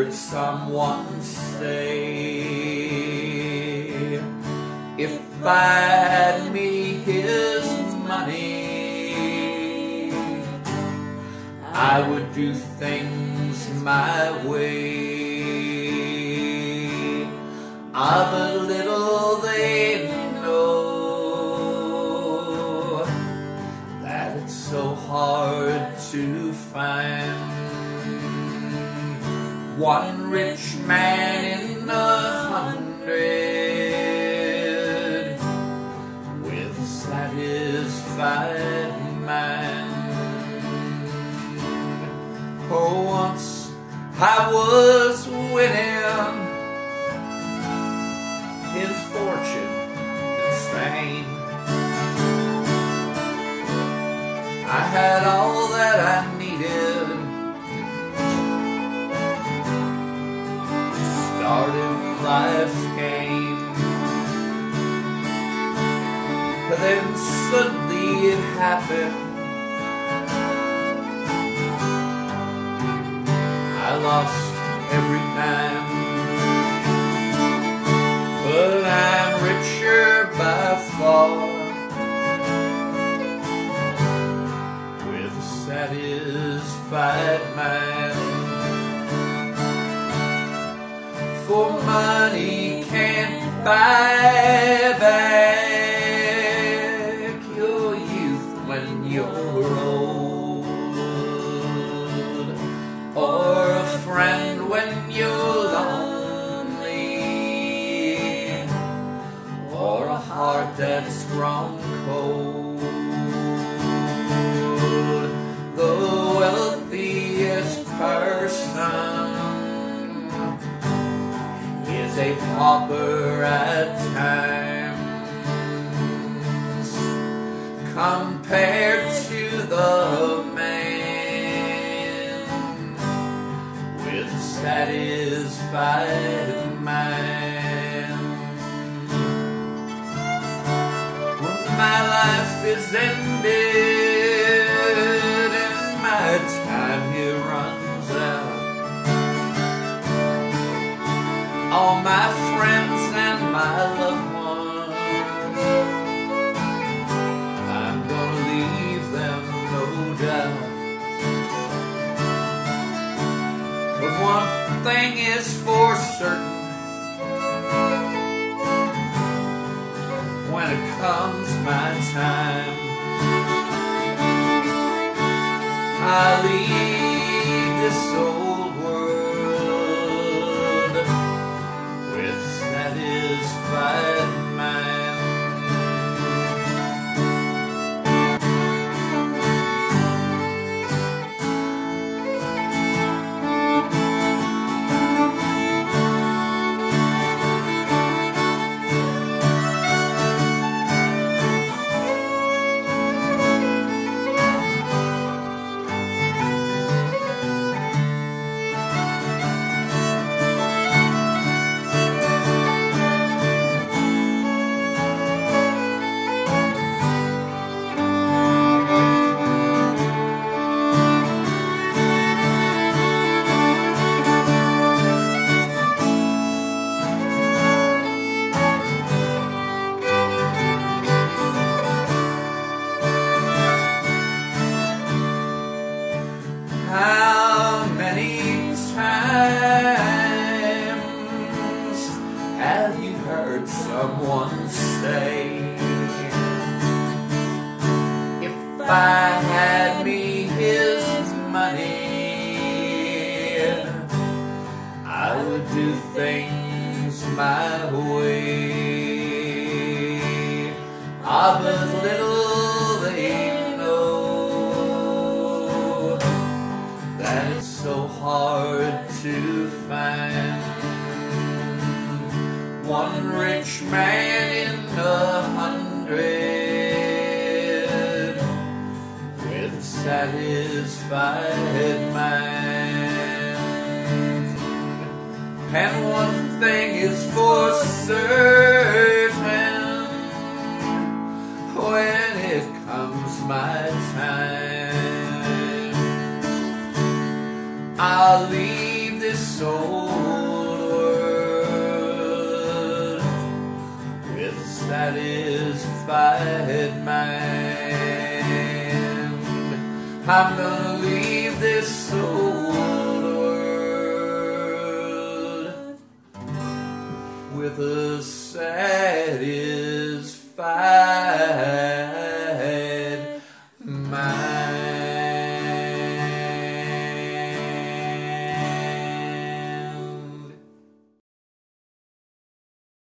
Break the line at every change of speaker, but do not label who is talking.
heard someone say, if I had me his money, I would do things my way. Ah, but little they know that it's so hard to find one rich man in 100 with a satisfied mind. Oh, once I was winning his fortune and fame. I had all that I needed. Started life's game. But then suddenly it happened. I lost every dime. But I'm richer by far, with a satisfied mind. For money can't buy back your youth when you're old, or a friend when you're lonely, or a heart that's grown cold. The wealthiest person is a pauper at times, compared to the man with a satisfied mind. When my life is ended and my time here runs out, all my friends and my loved ones, I'm gonna leave them, no doubt. But one thing is for certain, when it comes my time, I leave this old world with satisfied mind. How many times have you heard someone say, if I had me his money, I would do things my way. Ah, but little they know that it's so hard to find one rich man in 100 with a satisfied mind. And one thing is for certain, when it comes my time, I'll leave this this old world with a satisfied mind. I'm gonna leave this old world with a satisfied